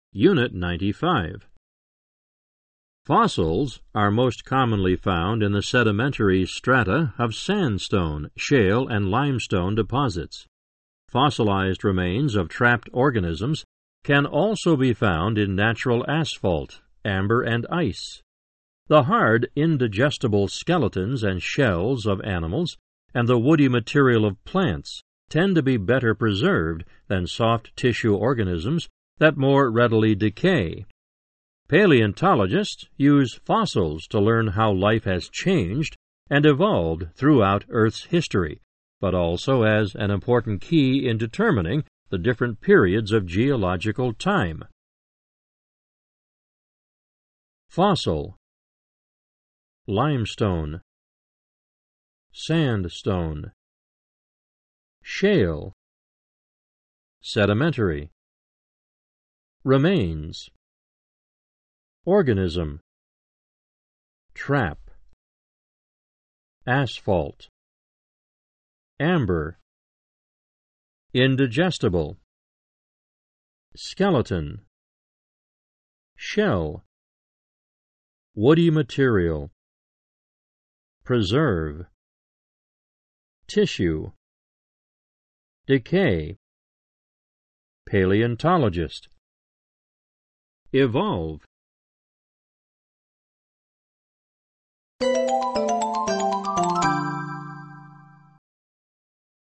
Unit 95. Fossils are most commonly found in the sedimentary strata of sandstone, shale, and limestone deposits. Fossilized remains of trapped organisms can also be found in natural asphalt, amber, and ice. The hard, indigestible skeletons and shells of animals and the woody material of plants tend to be better preserved than soft tissue organisms that more readily decay. Paleontologists use fossils to learn how life has changed and evolved throughout Earth's history, but also as an important key in determining the different periods of geological time. Fossil: limestone, sandstone, shale, sedimentary, remains, organism, trap, asphalt, amber, indigestible, skeleton, shell, woody material, preserve, tissue, decay, paleontologist, evolve,